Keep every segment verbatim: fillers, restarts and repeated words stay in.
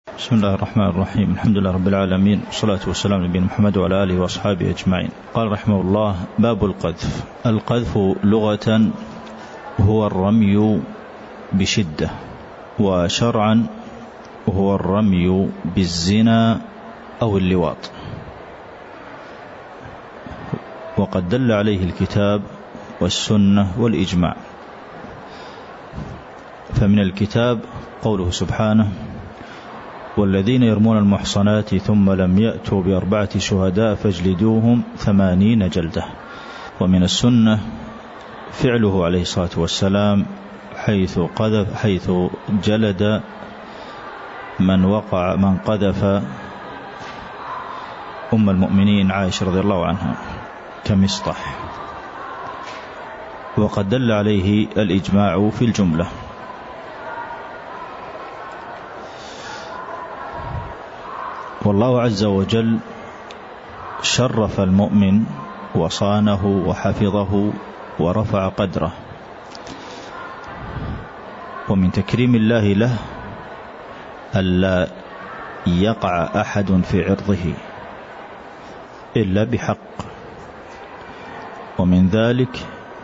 بسم الله الرحمن الرحيم. الحمد لله رب العالمين، والصلاة والسلام على نبينا محمد وعلى آله وأصحابه أجمعين. قال رحمه الله: باب القذف. القذف لغة هو الرمي بشدة، وشرعا هو الرمي بالزنا أو اللواط، وقد دل عليه الكتاب والسنة والإجماع. فمن الكتاب قوله سبحانه: والذين يرمون المحصنات ثم لم يأتوا بأربعة شهداء فاجلدوهم ثمانين جلدة. ومن السنة فعله عليه الصلاة والسلام حيث قذف حيث جلد من وقع من قذف أم المؤمنين عائشة رضي الله عنها كمصطح، وقد دل عليه الإجماع في الجملة. والله عز وجل شرف المؤمن وصانه وحفظه ورفع قدره، ومن تكريم الله له ألا يقع أحد في عرضه إلا بحق. ومن ذلك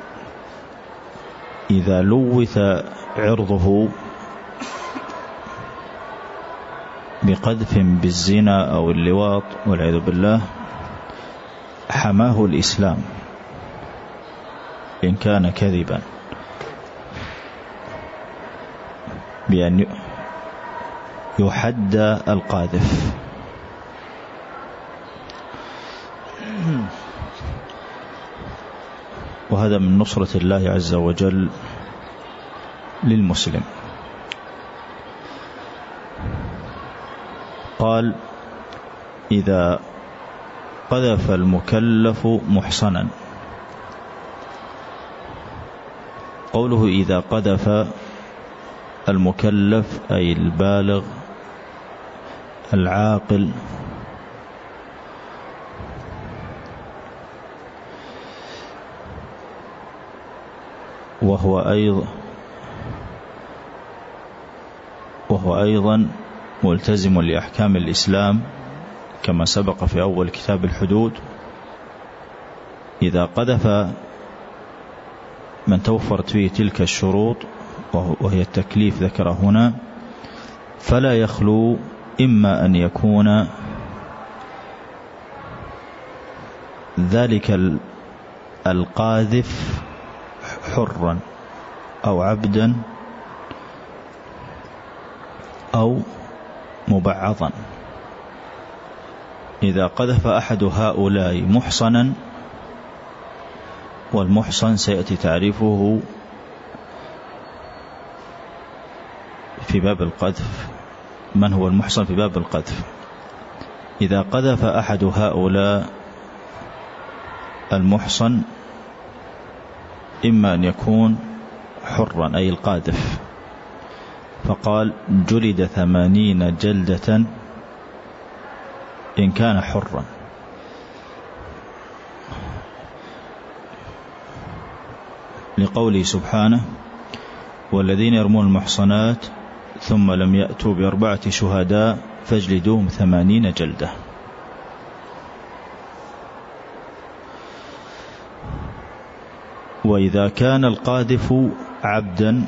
إذا لوث عرضه بقذف بالزنا أو اللواط والعياذ بالله حماه الإسلام إن كان كذبا، بأن يحد القاذف. وهذا من نصرة الله عز وجل للمسلم. قال: إذا قذف المكلف محصنا. قوله إذا قذف المكلف أي البالغ العاقل، وهو أيضا وهو أيضا ملتزم لأحكام الإسلام كما سبق في أول كتاب الحدود. إذا قذف من توفرت فيه تلك الشروط وهي التكليف ذكر هنا، فلا يخلو إما أن يكون ذلك القاذف حرا أو عبدا أو مبعضا. إذا قذف أحد هؤلاء محصنا، والمحصن سيأتي تعريفه في باب القذف، من هو المحصن في باب القذف. إذا قذف أحد هؤلاء المحصن إما أن يكون حرا أي القاذف، فقال: جلد ثمانين جلدة إن كان حرا. لقوله سبحانه: والذين يرمون المحصنات ثم لم يأتوا بأربعة شهداء فاجلدوهم ثمانين جلدة. وإذا كان القاذف عبدا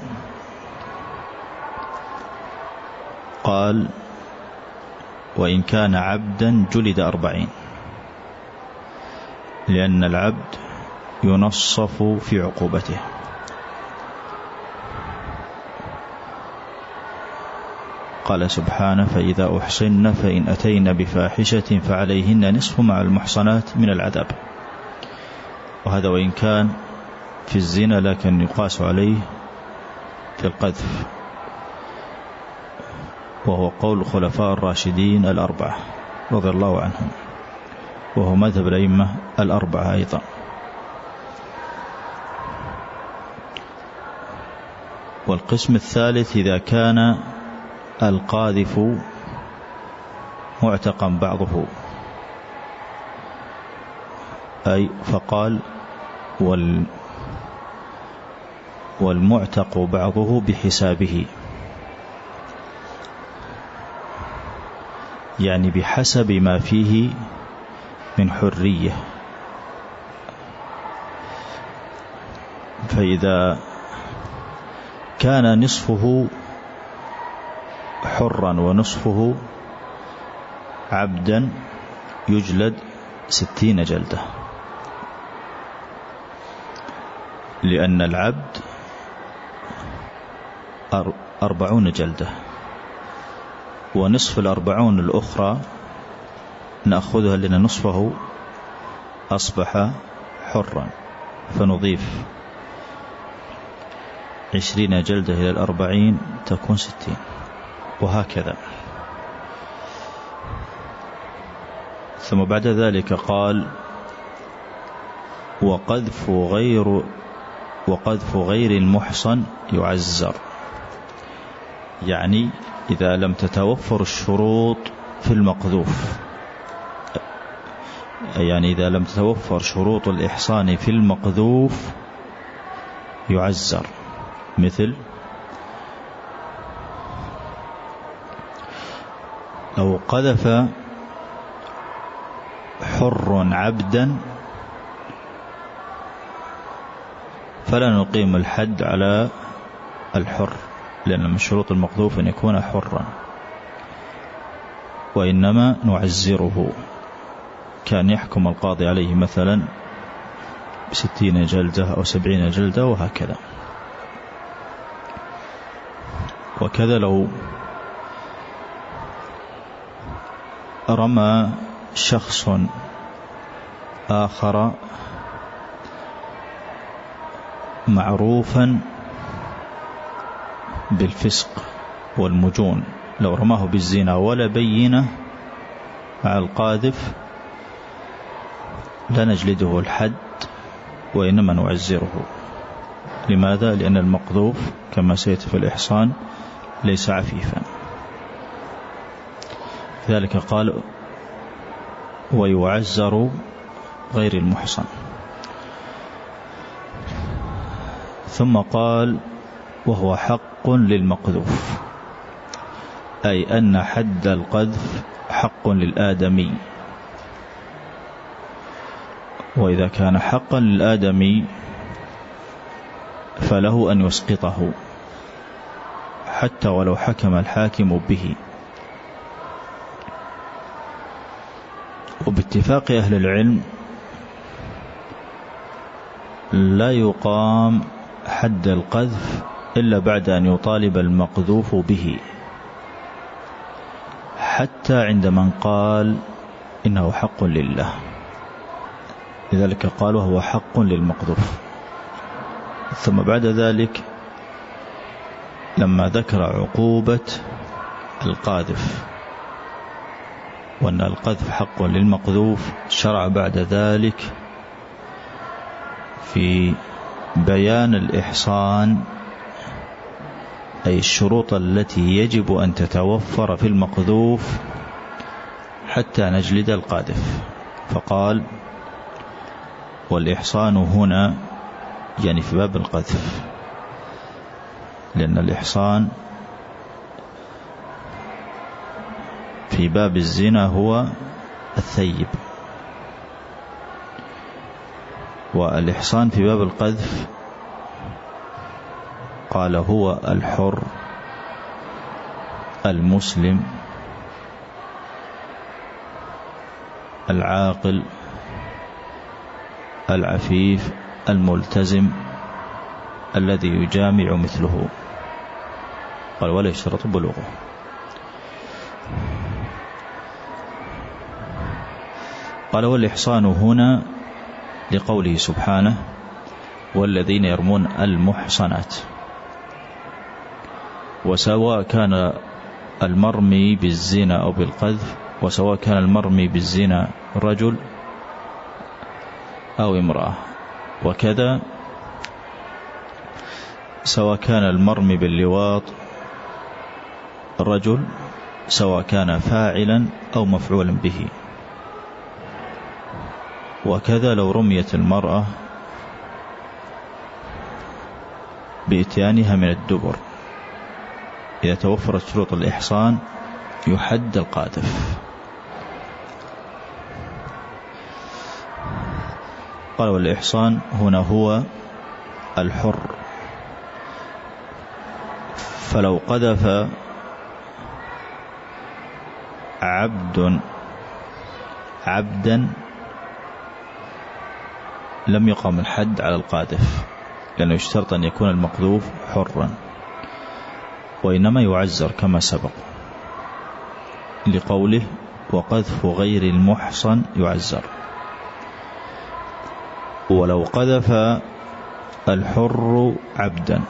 قال: وإن كان عبدا جلد أربعين، لأن العبد ينصف في عقوبته. قال سبحانه: فإذا أحصن فإن أتين بفاحشة فعليهن نصف مع المحصنات من العذاب. وهذا وإن كان في الزنا، لكن يقاس عليه في القذف، وهو قول الخلفاء الراشدين الأربعة رضي الله عنهم، وهو مذهب الأئمة الأربعة أيضا. والقسم الثالث إذا كان القاذف معتقا بعضه، أي فقال: وال والمعتق بعضه بحسابه. يعني بحسب ما فيه من حرية. فإذا كان نصفه حرا ونصفه عبدا يجلد ستين جلدة، لأن العبد أربعون جلدة، ونصف الأربعون الأخرى نأخذها لأن نصفه أصبح حرا، فنضيف عشرين جلدة إلى الأربعين تكون ستين، وهكذا. ثم بعد ذلك قال: وقذف غير وقذف غير المحصن يعزر، يعني إذا لم تتوفر الشروط في المقذوف، يعني إذا لم تتوفر شروط الإحصان في المقذوف يعزر. مثل لو قذف حر عبدا فلا نقيم الحد على الحر، لأن من شروط المقذوف أن يكون حرا، وإنما نعزره، كان يحكم القاضي عليه مثلا بستين جلدة أو سبعين جلدة وهكذا. وكذا لو رمى شخص آخر معروفا بالفسق والمجون، لو رماه بالزنا ولا بينة مع القاذف لا نجلده الحد، وإنما نعزره. لماذا؟ لأن المقذوف كما سيأتي في الإحصان ليس عفيفا. ذلك قال: ويعزر غير المحصن. ثم قال: وهو حق للمقذوف، أي أن حد القذف حق للآدمي، وإذا كان حقا للآدمي فله أن يسقطه حتى ولو حكم الحاكم به. وباتفاق أهل العلم لا يقام حد القذف إلا بعد أن يطالب المقذوف به، حتى عند من قال إنه حق لله. لذلك قال: وهو حق للمقذوف. ثم بعد ذلك لما ذكر عقوبة القاذف وأن القذف حق للمقذوف، شرع بعد ذلك في بيان الإحصان، أي الشروط التي يجب أن تتوفر في المقذوف حتى نجلد القاذف. فقال: والإحصان هنا يعني في باب القذف، لأن الإحصان في باب الزنا هو الثيب، والإحصان في باب القذف قال هو الحر المسلم العاقل العفيف الملتزم الذي يجامع مثله. قال: ولا يشترط بلوغه. قال: والإحصان هنا لقوله سبحانه: والذين يرمون المحصنات. وسواء كان المرمي بالزنا أو بالقذف، وسواء كان المرمي بالزنا رجل أو امرأة، وكذا سواء كان المرمي باللواط رجل، سواء كان فاعلا أو مفعولا به. وكذا لو رميت المرأة بإتيانها من الدبر، إذا توفرت شروط الإحصان يحد القاذف. قال والإحصان هنا هو الحر. فلو قذف عبد عبدا لم يقام الحد على القاذف، لأنه يشترط أن يكون المقذوف حرا، وإنما يعزر كما سبق لقوله وقذف غير المحصن يعزر. ولو قذف الحر عبدا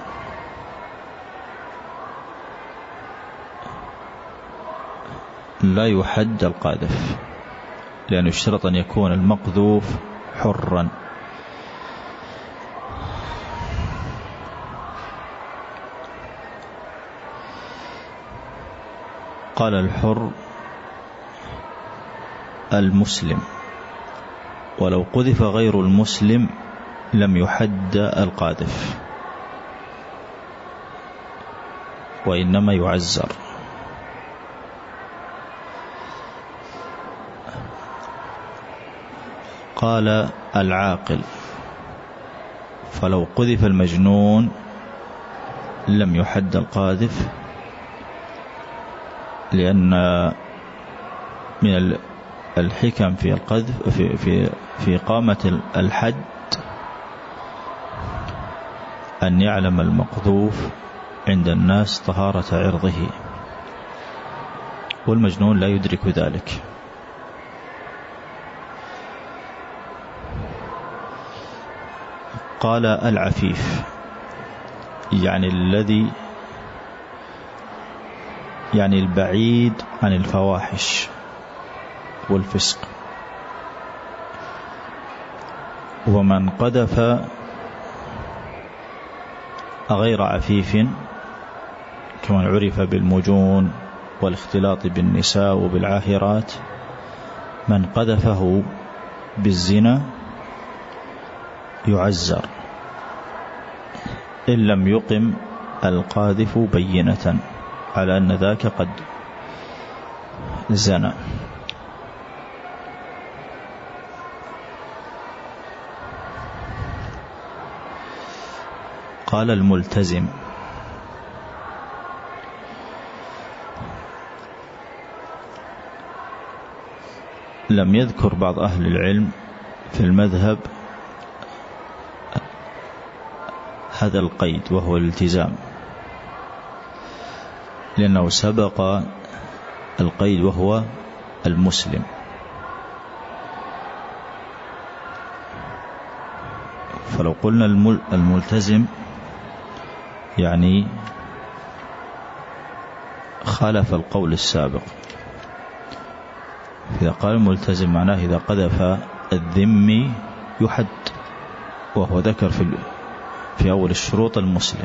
لا يحد القاذف، لأنه يشترط أن يكون المقذوف حرا. قال الحر المسلم، ولو قذف غير المسلم لم يحد القاذف وإنما يعزر. قال العاقل، فلو قذف المجنون لم يحد القاذف، لأن من الحكم في القذف في في في إقامة الحد أن يعلم المقذوف عند الناس طهارة عرضه، والمجنون لا يدرك ذلك. قال العفيف، يعني الذي يعني البعيد عن الفواحش والفسق. ومن قذف غير عفيف كما عرف بالمجون والاختلاط بالنساء وبالعاهرات، من قذفه بالزنا يعزر إن لم يقم القاذف بينة على أن ذاك قد زنى. قال الملتزم، لم يذكر بعض أهل العلم في المذهب هذا القيد وهو الالتزام، لأنه سبق القيد وهو المسلم. فلو قلنا الملتزم يعني خالف القول السابق. إذا قال الملتزم معناه إذا قذف الذمي يحد، وهو ذكر في في أول الشروط المسلم.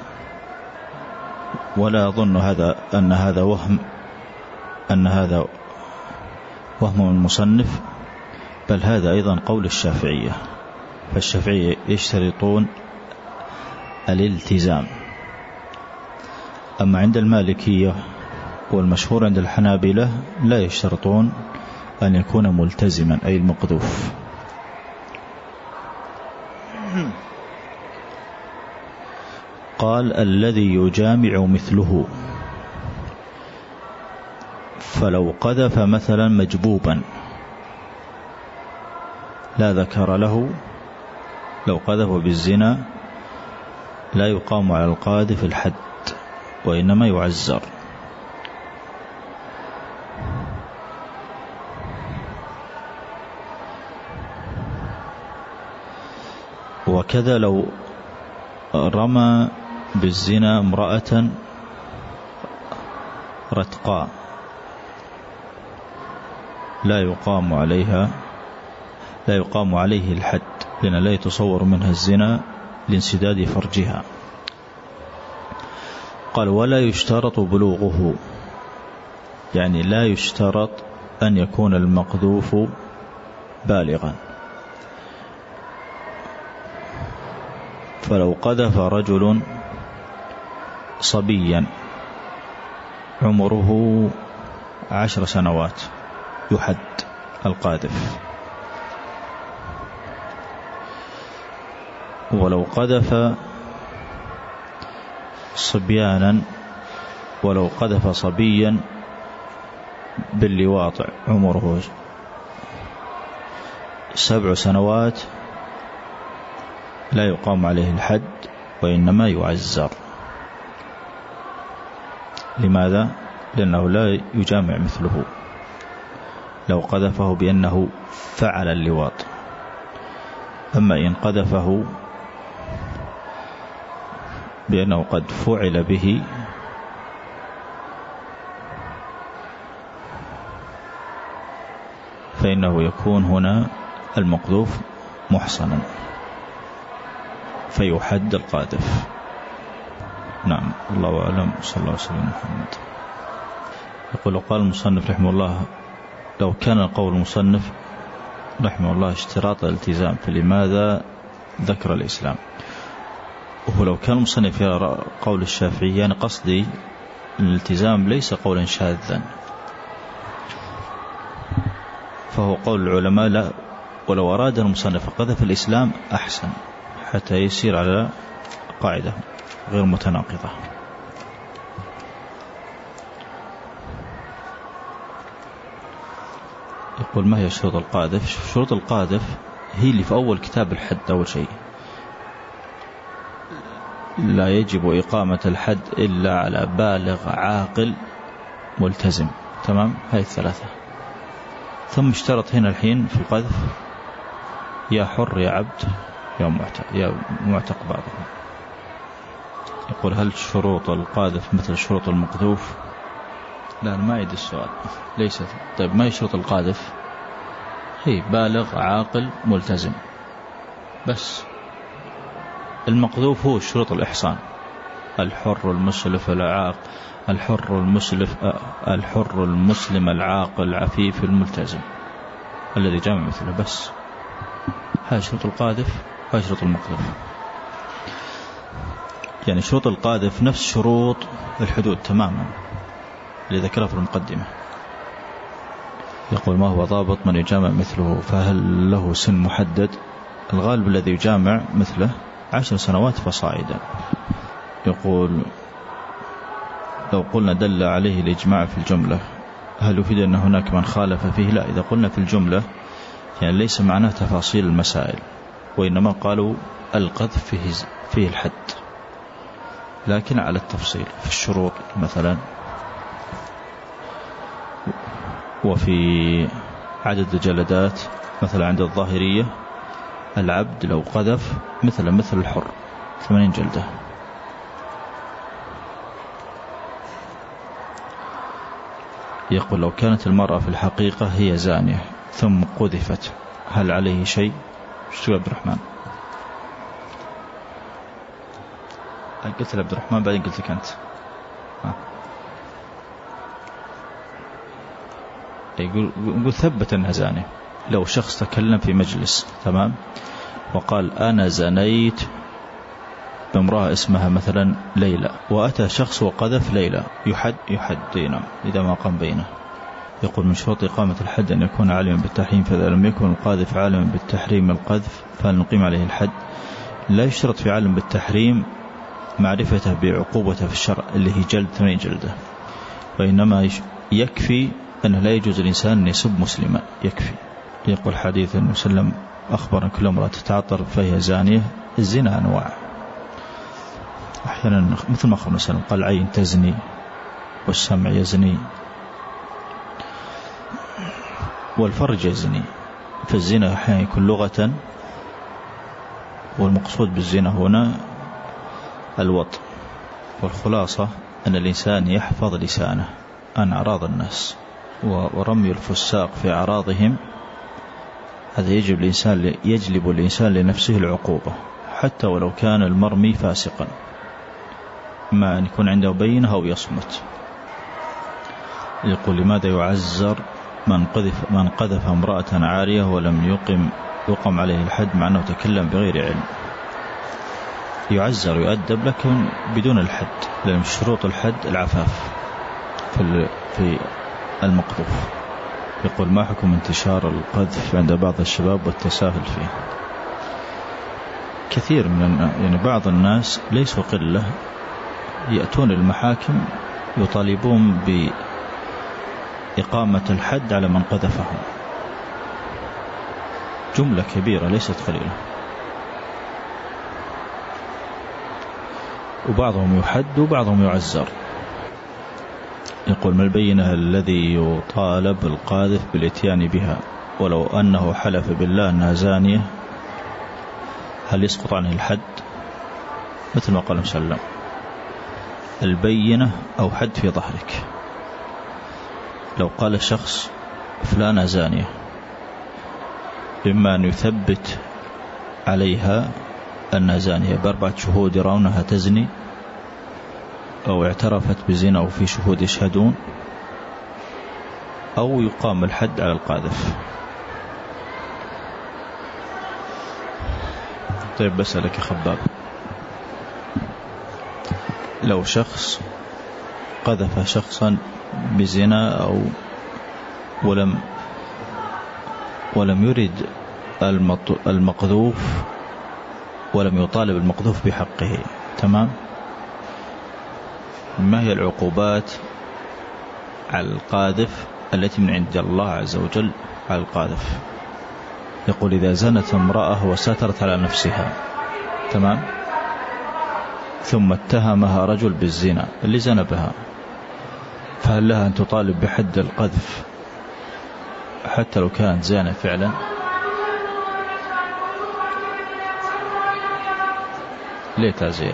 ولا أظن هذا أن هذا وهم أن هذا وهم من المصنف، بل هذا أيضا قول الشافعية. فالشافعية يشترطون الالتزام، أما عند المالكية والمشهور عند الحنابلة لا يشترطون أن يكون ملتزما أي المقذوف. قال الذي يجامع مثله، فلو قذف مثلا مجبوبا لا ذكر له، لو قذف بالزنا لا يقام على القاذف الحد وإنما يعزر. وكذا لو رمى بالزنا امرأة رتقاء لا يقام عليها لا يقام عليه الحد، لأن لا يتصور منها الزنا لانسداد فرجها. قال ولا يشترط بلوغه، يعني لا يشترط أن يكون المقذوف بالغا. فلو قذف رجل صبيا عمره عشر سنوات يحد القاذف. ولو قذف صبيانا ولو قذف صبيا باللواط عمره سبع سنوات لا يقام عليه الحد وإنما يعزر. لماذا؟ لأنه لا يجامع مثله لو قذفه بأنه فعل اللواط. أما إن قذفه بأنه قد فعل به فإنه يكون هنا المقذوف محصنا فيحد القاذف. نعم، الله أعلم. صلى الله عليه وسلم محمد. يقول قال المصنف رحمه الله: لو كان قول المصنف رحمه الله اشتراط الالتزام فلماذا ذكر الإسلام؟ وهو لو كان المصنف يرى قول الشافعي، أنا قصدي الالتزام ليس قولا شاذا، فهو قول العلماء لا، ولو أراد المصنف قذف الإسلام أحسن حتى يسير على قاعدة غير متناقضة. يقول: ما هي شروط القاذف؟ شروط القاذف هي اللي في أول كتاب الحد. أول شيء لا يجب إقامة الحد إلا على بالغ عاقل ملتزم. تمام، هاي الثلاثة. ثم اشترط هنا الحين في القذف يا حر يا عبد يا معتق يا معتق بعضهم. يقول: هل شروط القاذف مثل شروط المقذوف؟ لا، أنا ما يد السؤال، ليست. طيب، ما هي شروط القاذف؟ هي بالغ عاقل ملتزم بس. المقذوف هو شروط الإحصان: الحر المسلف العاق الحر المسلف الحر المسلم العاقل العفيف الملتزم الذي جامع مثله. بس هاي شروط القاذف وهاي شروط المقذوف. يعني شروط القاذف نفس شروط الحدود تماما اللي ذكرها في المقدمة. يقول: ما هو ضابط من يجامع مثله؟ فهل له سن محدد؟ الغالب الذي يجامع مثله عشر سنوات فصاعدا. يقول: لو قلنا دل عليه الإجماع في الجملة هل يفيد أن هناك من خالف فيه؟ لا، إذا قلنا في الجملة يعني ليس معناه تفاصيل المسائل، وإنما قالوا القذف فيه, فيه الحد، لكن على التفصيل في الشروط مثلا، وفي عدد الجلدات. مثلا عند الظاهرية العبد لو قذف مثلا مثل الحر ثمانين جلدة. يقول: لو كانت المرأة في الحقيقة هي زانية ثم قذفت هل عليه شيء؟ شو عبد الرحمن؟ قلت لعبد الرحمن بعدين قلت لك أنت. ها. يقول يقول ثبت أنها زانية. لو شخص تكلم في مجلس تمام وقال أنا زنيت بامرأة اسمها مثلا ليلى، وأتى شخص وقذف ليلى، يحد يحد دينا إذا ما قام بينه. يقول: من شروط إقامة الحد أن يكون عالما بالتحريم، فإذا لم يكن القاذف عالما بالتحريم القذف فهل نقيم عليه الحد؟ لا يشترط في عالم بالتحريم معرفته بعقوبته في الشرع اللي هي جلد ثمانين جلدة، وإنما يكفي أنه لا يجوز الإنسان أن يسب مسلما، يكفي. يقول: حديث النبي صلى الله عليه وسلم أخبر أن كل امرأة تتعطر فهي زانية. الزنا أنواع، أحيانا مثل ما أخبر مثلا قال عين تزني والسمع يزني والفرج يزني. فالزنا أحيانا يكون لغة، والمقصود بالزنا هنا الوطء. والخلاصة أن الإنسان يحفظ لسانه عن أعراض الناس، ورمي الفساق في أعراضهم هذا يجب الإنسان يجلب الإنسان لنفسه العقوبة حتى ولو كان المرمي فاسقا، ما أن يكون عنده بينة أو يصمت. يقول: لماذا يعزر من قذف من قذف امرأة عارية ولم يقم يقم عليه الحد مع أنه تكلم بغير علم؟ يعزر يؤدب لكن بدون الحد، لأن شروط الحد العفاف في في المقذوف. يقول: ما حكم انتشار القذف عند بعض الشباب والتساهل فيه؟ كثير من يعني بعض الناس ليسوا قلة يأتون المحاكم يطالبون بإقامة الحد على من قذفهم، جملة كبيرة ليست قليلة. وبعضهم يحد وبعضهم يعزر. يقول: ما البينة الذي يطالب القاذف بالاتيان بها ولو أنه حلف بالله أنها زانية، هل يسقط عنه الحد؟ مثل ما قال صلى الله عليه وسلم: البينة أو حد في ظهرك. لو قال الشخص فلانة زانية، إما أن يثبت عليها أنها زانية بأربعة شهود يرونها تزني، أو اعترفت بزنا وفي شهود يشهدون، أو يقام الحد على القاذف. طيب بسألك يا خباب، لو شخص قذف شخصا بزنا أو ولم ولم يرد المقذوف ولم يطالب المقذوف بحقه، تمام؟ ما هي العقوبات على القاذف التي من عند الله عز وجل على القاذف؟ يقول: إذا زنت امرأة وسترت على نفسها، تمام، ثم اتهمها رجل بالزنا اللي زنى بها، فهل لها أن تطالب بحد القذف حتى لو كانت زانة فعلا؟ ليه تعزير؟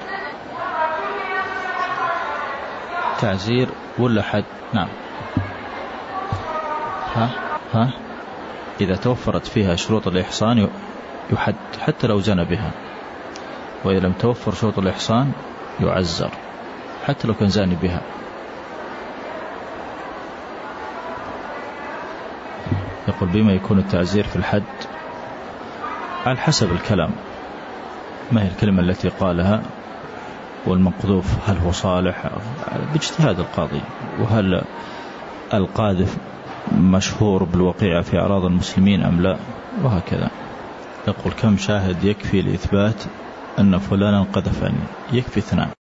تعزير ولا حد؟ نعم. ها ها إذا توفرت فيها شروط الإحصان يحد حتى لو زنى بها، وإذا لم توفر شروط الإحصان يعزر حتى لو كان زاني بها. يقول: بما يكون التعزير في الحد على حسب الكلام، ما هي الكلمة التي قالها، والمقذوف هل هو صالح باجتهاد القاضي، وهل القاذف مشهور بالوقيعة في أعراض المسلمين أم لا، وهكذا. يقول: كم شاهد يكفي لإثبات أن فلانا قذفني؟ يكفي اثنان.